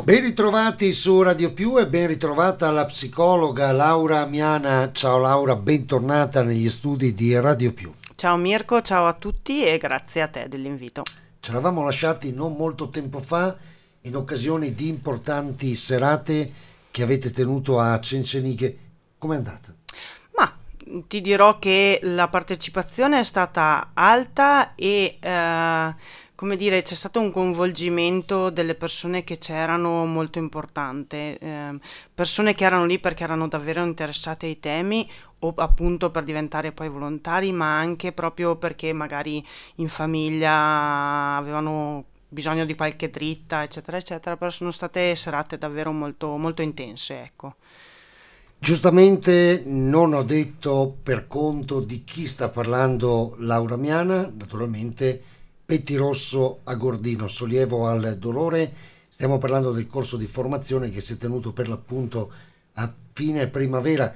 Ben ritrovati su Radio Più e ben ritrovata la psicologa Laura Miana. Ciao Laura, bentornata negli studi di Radio Più. Ciao Mirko, ciao a tutti e grazie a te dell'invito. Ci eravamo lasciati non molto tempo fa in occasione di importanti serate che avete tenuto a Cencenighe. Com'è andata? Ma ti dirò che la partecipazione è stata alta e come dire, c'è stato un coinvolgimento delle persone che c'erano molto importante, persone che erano lì perché erano davvero interessate ai temi o appunto per diventare poi volontari, ma anche proprio perché magari in famiglia avevano bisogno di qualche dritta, eccetera, eccetera, però sono state serate davvero molto, molto intense, ecco. Giustamente non ho detto per conto di chi sta parlando Laura Miana, naturalmente Pettirosso Agordino, sollievo al dolore. Stiamo parlando del corso di formazione che si è tenuto per l'appunto a fine primavera,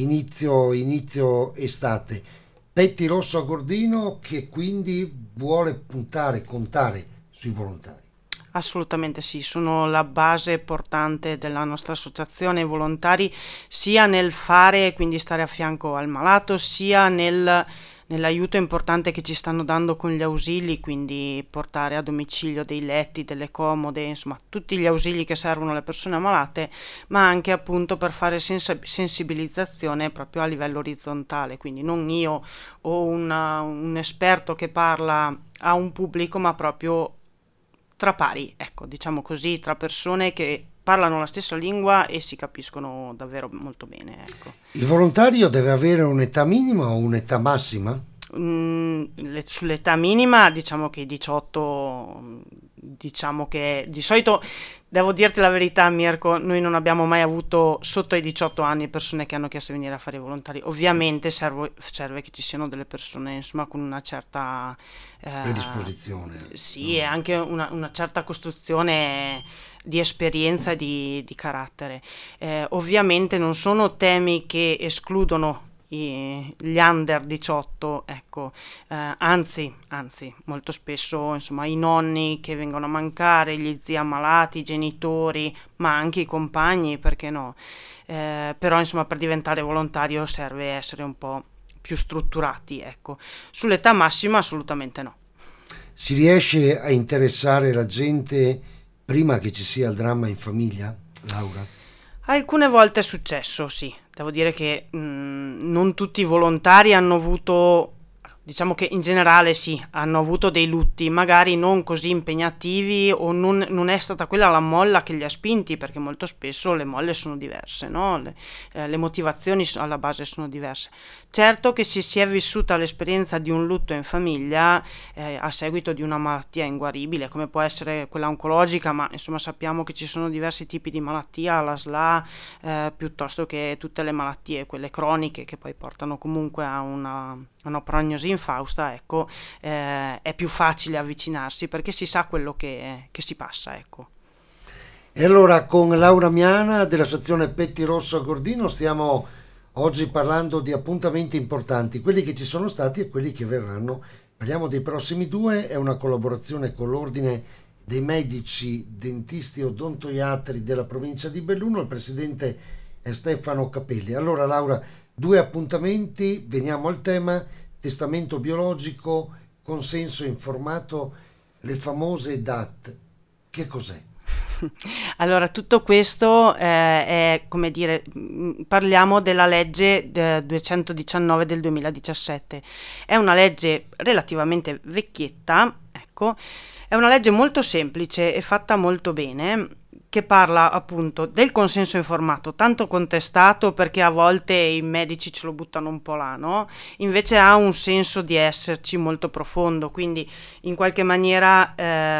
inizio estate. Pettirosso Agordino che quindi vuole contare sui volontari. Assolutamente sì, sono la base portante della nostra associazione i volontari, sia nel fare, quindi stare a fianco al malato, sia nell'aiuto importante che ci stanno dando con gli ausili, quindi portare a domicilio dei letti, delle comode, insomma tutti gli ausili che servono alle persone malate, ma anche appunto per fare sensibilizzazione proprio a livello orizzontale, quindi non io o un esperto che parla a un pubblico, ma proprio tra pari, ecco, diciamo così, tra persone che parlano la stessa lingua e si capiscono davvero molto bene, ecco. Il volontario deve avere un'età minima o un'età massima? Sull'età minima diciamo che i 18, diciamo che di solito, devo dirti la verità Mirko, noi non abbiamo mai avuto sotto i 18 anni persone che hanno chiesto di venire a fare i volontari. Ovviamente serve che ci siano delle persone insomma con una certa Predisposizione, sì, e no? anche una certa costruzione di esperienza e di carattere. Ovviamente non sono temi che escludono gli under 18, ecco, anzi, molto spesso, insomma, i nonni che vengono a mancare, gli zii ammalati, i genitori, ma anche i compagni, perché no? Però, insomma, per diventare volontario serve essere un po' più strutturati, ecco. Sull'età massima assolutamente no. Si riesce a interessare la gente prima che ci sia il dramma in famiglia, Laura? Alcune volte è successo, sì. Devo dire che non tutti i volontari hanno avuto, diciamo che in generale sì, hanno avuto dei lutti, magari non così impegnativi o non è stata quella la molla che li ha spinti, perché molto spesso le molle sono diverse, no? Le motivazioni alla base sono diverse. Certo che se si è vissuta l'esperienza di un lutto in famiglia a seguito di una malattia inguaribile, come può essere quella oncologica, ma insomma sappiamo che ci sono diversi tipi di malattia, la SLA, piuttosto che tutte le malattie, quelle croniche che poi portano comunque a una prognosi infausta, ecco, è più facile avvicinarsi perché si sa quello che si passa, ecco. E allora con Laura Miana della sezione Pettirosso Agordino stiamo oggi parlando di appuntamenti importanti, quelli che ci sono stati e quelli che verranno. Parliamo dei prossimi due, è una collaborazione con l'Ordine dei Medici Dentisti Odontoiatri della provincia di Belluno, il presidente è Stefano Capelli. Allora Laura, due appuntamenti, veniamo al tema, testamento biologico, consenso informato, le famose DAT. Che cos'è? Allora, tutto questo è, come dire, parliamo della legge 219 del 2017. È una legge relativamente vecchietta, ecco, è una legge molto semplice e fatta molto bene, che parla appunto del consenso informato, tanto contestato perché a volte i medici ce lo buttano un po' là, no? Invece ha un senso di esserci molto profondo, quindi in qualche maniera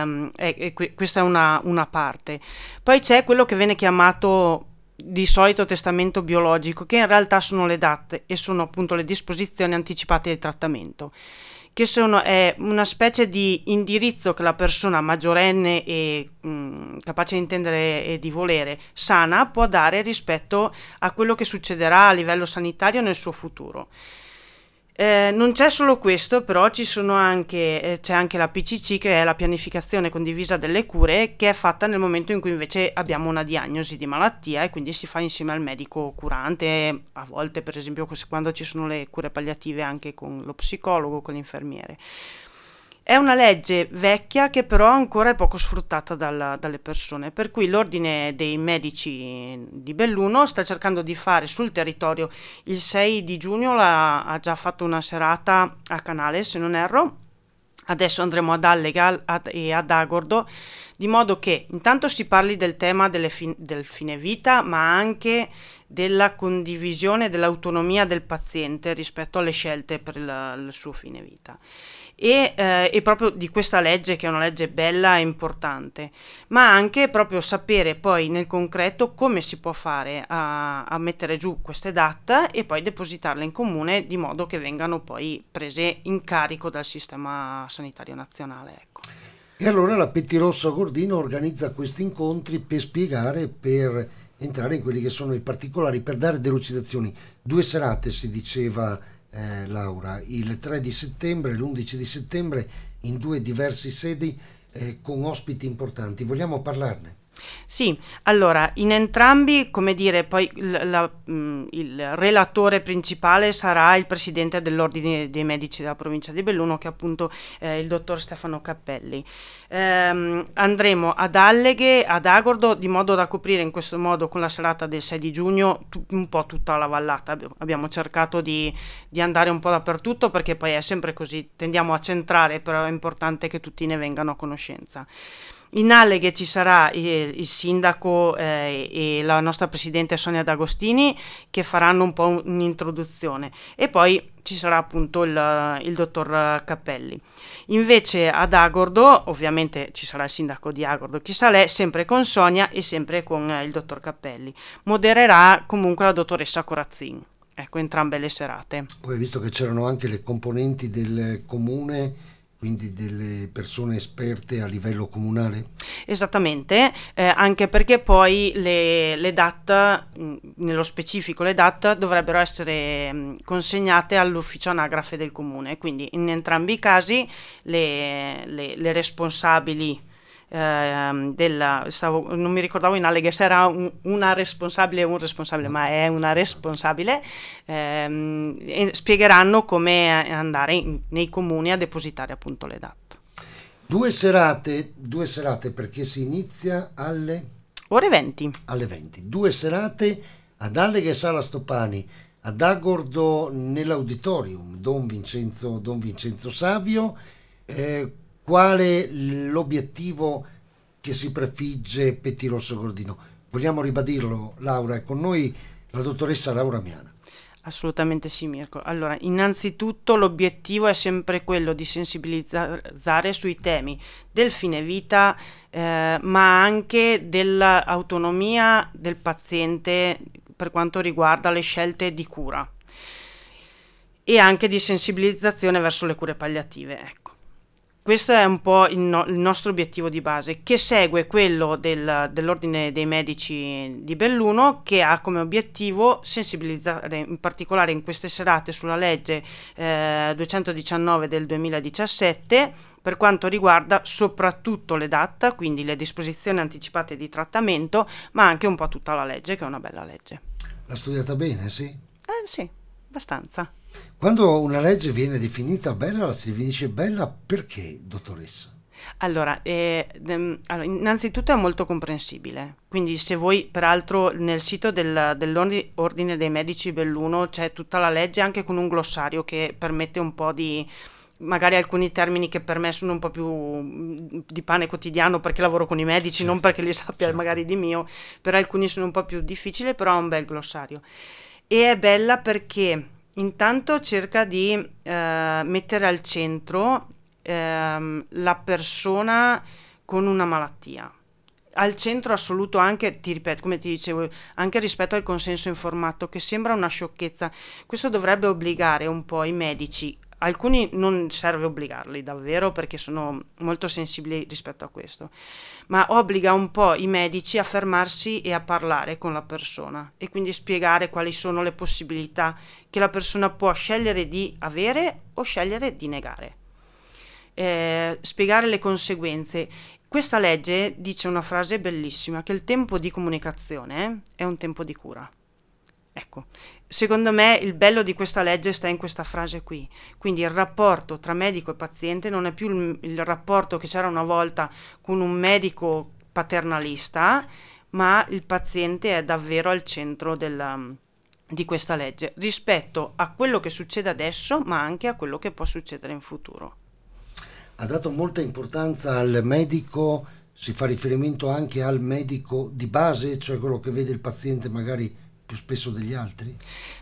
questa è una parte. Poi c'è quello che viene chiamato di solito testamento biologico, che in realtà sono le date e sono appunto le disposizioni anticipate di trattamento, è una specie di indirizzo che la persona maggiorenne e capace di intendere e di volere sana può dare rispetto a quello che succederà a livello sanitario nel suo futuro. Non c'è solo questo, però c'è anche la PCC, che è la pianificazione condivisa delle cure, che è fatta nel momento in cui invece abbiamo una diagnosi di malattia e quindi si fa insieme al medico curante, a volte per esempio quando ci sono le cure palliative anche con lo psicologo, con l'infermiere. È una legge vecchia che però ancora è poco sfruttata dalle persone, per cui l'Ordine dei Medici di Belluno sta cercando di fare sul territorio. Il 6 di giugno ha già fatto una serata a Canale, se non erro. Adesso andremo ad Allega e ad Agordo, di modo che intanto si parli del tema del fine vita, ma anche della condivisione dell'autonomia del paziente rispetto alle scelte per il suo fine vita. E proprio di questa legge, che è una legge bella e importante, ma anche proprio sapere poi nel concreto come si può fare a mettere giù queste DAT e poi depositarle in comune, di modo che vengano poi prese in carico dal sistema sanitario nazionale, ecco. E allora la Pettirosso Agordino organizza questi incontri per spiegare, per entrare in quelli che sono i particolari, per dare delucidazioni. 2 serate si diceva, Laura, il 3 di settembre e l'11 di settembre in 2 diverse sedi, con ospiti importanti. Vogliamo parlarne? Sì, allora, in entrambi, come dire, poi il relatore principale sarà il presidente dell'Ordine dei Medici della provincia di Belluno, che è appunto il dottor Stefano Cappelli. Andremo ad Alleghe, ad Agordo, di modo da coprire in questo modo, con la serata del 6 di giugno, un po' tutta la vallata. Abbiamo cercato di andare un po' dappertutto, perché poi è sempre così, tendiamo a centrare, però è importante che tutti ne vengano a conoscenza. In Alleghe ci sarà il sindaco e la nostra presidente Sonia D'Agostini, che faranno un po' un'introduzione, e poi ci sarà appunto il dottor Cappelli. Invece ad Agordo, ovviamente ci sarà il sindaco di Agordo, chi sa lei, sempre con Sonia e sempre con il dottor Cappelli. Modererà comunque la dottoressa Corazzin. Ecco, entrambe le serate. Poi, visto che c'erano anche le componenti del comune, quindi delle persone esperte a livello comunale? Esattamente, anche perché poi le DAT, nello specifico le DAT, dovrebbero essere consegnate all'ufficio anagrafe del comune, quindi in entrambi i casi le responsabili non mi ricordavo in Alleghe se era una responsabile o un responsabile, ma è una responsabile, e spiegheranno come andare nei comuni a depositare appunto le DAT. 2 serate perché si inizia Ore 20. alle 20. 2 serate ad Alleghe Sala Stoppani, ad Agordo nell'auditorium Don Vincenzo Savio. Quale l'obiettivo che si prefigge Pettirosso Agordino? Vogliamo ribadirlo, Laura? È con noi la dottoressa Laura Miana. Assolutamente sì, Mirko. Allora, innanzitutto l'obiettivo è sempre quello di sensibilizzare sui temi del fine vita, ma anche dell'autonomia del paziente per quanto riguarda le scelte di cura, e anche di sensibilizzazione verso le cure palliative, ecco. Questo è un po' il nostro obiettivo di base, che segue quello dell'Ordine dei Medici di Belluno, che ha come obiettivo sensibilizzare, in particolare in queste serate, sulla legge 219 del 2017, per quanto riguarda soprattutto le DAT, quindi le disposizioni anticipate di trattamento, ma anche un po' tutta la legge, che è una bella legge. L'ha studiata bene, sì? Sì, abbastanza. Quando una legge viene definita bella, la si definisce bella perché, dottoressa? Allora, innanzitutto è molto comprensibile, quindi se voi, peraltro nel sito dell'Ordine dei Medici Belluno c'è tutta la legge, anche con un glossario che permette un po' di, magari alcuni termini che per me sono un po' più di pane quotidiano, perché lavoro con i medici, Certo, non perché li sappia certo. magari di mio, per alcuni sono un po' più difficili, però è un bel glossario. E è bella perché intanto cerca di mettere al centro la persona con una malattia. Al centro assoluto anche, ti ripeto, come ti dicevo, anche rispetto al consenso informato, che sembra una sciocchezza. Questo dovrebbe obbligare un po' i medici alcuni non serve obbligarli davvero perché sono molto sensibili rispetto a questo, ma obbliga un po' i medici a fermarsi e a parlare con la persona e quindi spiegare quali sono le possibilità che la persona può scegliere di avere o scegliere di negare. Spiegare le conseguenze. Questa legge dice una frase bellissima, che il tempo di comunicazione è un tempo di cura. Ecco, secondo me il bello di questa legge sta in questa frase qui. Quindi il rapporto tra medico e paziente non è più il rapporto che c'era una volta con un medico paternalista, ma il paziente è davvero al centro di questa legge, rispetto a quello che succede adesso, ma anche a quello che può succedere in futuro. Ha dato molta importanza al medico, si fa riferimento anche al medico di base, cioè quello che vede il paziente magari più spesso degli altri?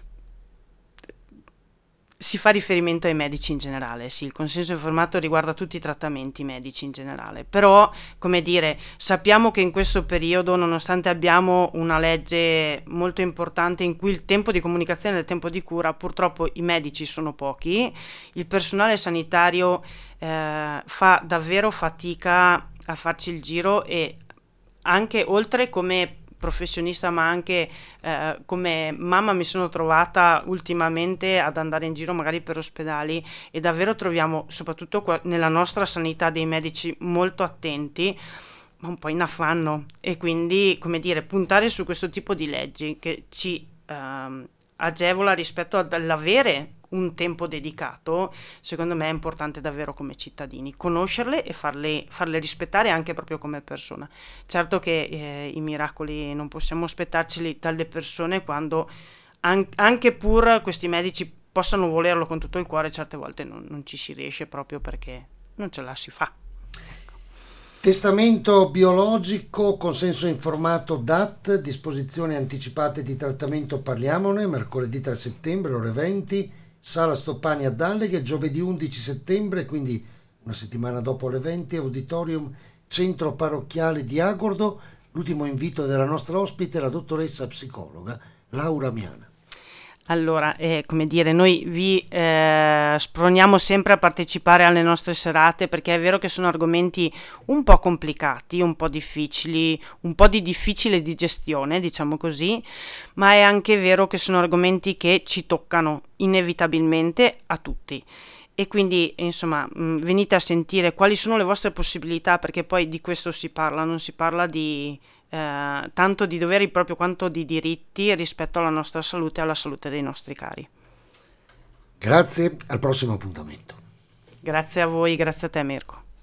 Si fa riferimento ai medici in generale, sì, il consenso informato riguarda tutti i trattamenti medici in generale, però, come dire, sappiamo che in questo periodo, nonostante abbiamo una legge molto importante in cui il tempo di comunicazione e il tempo di cura, purtroppo i medici sono pochi, il personale sanitario fa davvero fatica a farci il giro e anche oltre come professionista ma anche come mamma mi sono trovata ultimamente ad andare in giro magari per ospedali e davvero troviamo soprattutto nella nostra sanità dei medici molto attenti ma un po' in affanno e quindi come dire puntare su questo tipo di leggi che ci agevola rispetto all'avere un tempo dedicato, secondo me è importante davvero come cittadini, conoscerle e farle rispettare anche proprio come persona. Certo che i miracoli non possiamo aspettarceli dalle persone quando anche pur questi medici possano volerlo con tutto il cuore, certe volte non ci si riesce proprio perché non ce la si fa. Testamento biologico, consenso informato DAT, disposizioni anticipate di trattamento, parliamone, mercoledì 3 settembre, ore 20, Sala Stoppani a Dalleghe, giovedì 11 settembre, quindi una settimana dopo le 20, Auditorium Centro Parrocchiale di Agordo. L'ultimo invito della nostra ospite, la dottoressa psicologa Laura Miana. Allora, come dire, noi vi sproniamo sempre a partecipare alle nostre serate perché è vero che sono argomenti un po' complicati, un po' difficili, un po' di difficile digestione, diciamo così, ma è anche vero che sono argomenti che ci toccano inevitabilmente a tutti. E quindi, insomma, venite a sentire quali sono le vostre possibilità, perché poi di questo si parla, non si parla di tanto di doveri proprio quanto di diritti rispetto alla nostra salute e alla salute dei nostri cari. Grazie, al prossimo appuntamento. Grazie a voi, grazie a te Mirko.